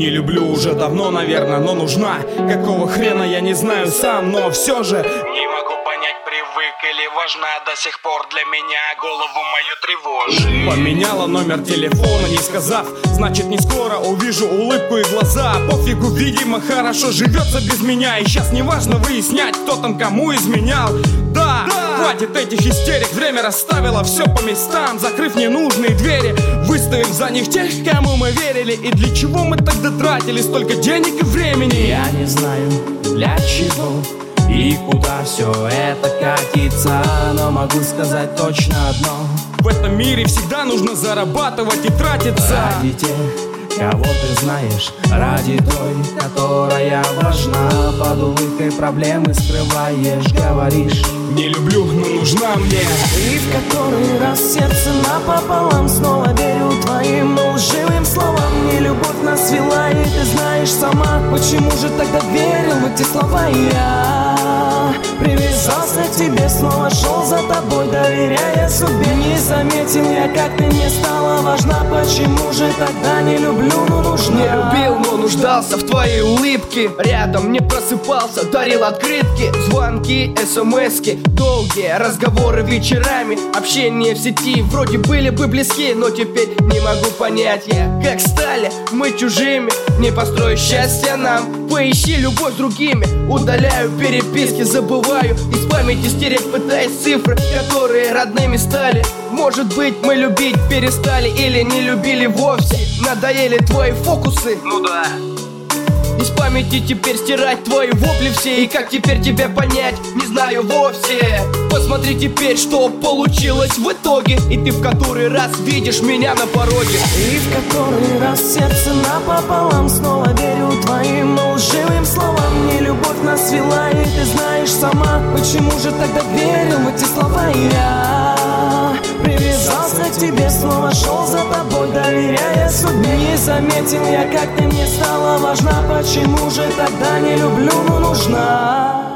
Не люблю уже давно, наверное, но нужна. Какого хрена, я не знаю сам, но все же не могу понять, привык или важна до сих пор для меня, голову мою тревожит. Поменяла номер телефона, не сказав, значит не скоро увижу улыбку и глаза. Пофигу, видимо, хорошо живется без меня. И сейчас не важно выяснять, кто там кому изменял. Да, хватит этих истерик, время расставило все по местам, закрыв ненужные двери, выставив за них тех, кому мы верили. И для чего мы тогда тратили столько денег и времени? Я не знаю, для чего и куда все это катится, но могу сказать точно одно: в этом мире всегда нужно зарабатывать и тратиться. Ради тех, кого ты знаешь, ради той, которая важна. Под улыбкой проблемы скрываешь, говоришь: не люблю, но нужна мне. И в который раз сердце напополам снова верю твоим лживым словам. Не любовь нас свела, и ты знаешь сама, почему же тогда верил в эти слова. Я привязался к тебе, снова шел за тобой, доверяя судьбе. Не заметил я, как ты мне стала важна. Почему же тогда не люблю, но нужна? Не любил, но нуждался в твоей улыбке. Рядом не просыпался, дарил открытки, звонки, смски, долгие разговоры вечерами. Общение в сети вроде были бы близки, но теперь не могу понять я, как стали мы чужими. Не построю счастья нам, поищи любовь с другими. Удаляю переписки, забываю из памяти стереть, пытаясь цифры, которые родными стали. Может быть, мы любить перестали или не любили вовсе. Надоели твои фокусы, Ну да. из памяти теперь стирать твои вопли все. И как теперь тебя понять, не знаю вовсе. Посмотри теперь, что получилось в итоге. И ты в который раз видишь меня на пороге. И в который раз сердце напополам снова верю твоим лживым словам. Не любовь нас свела, и ты знаешь сама, почему же тогда верил в эти слова. Я привязался к тебе, снова шел за тобой, доверяя судьбе. Не заметил я, как ты мне стала важна. Почему же тогда не люблю, но нужна?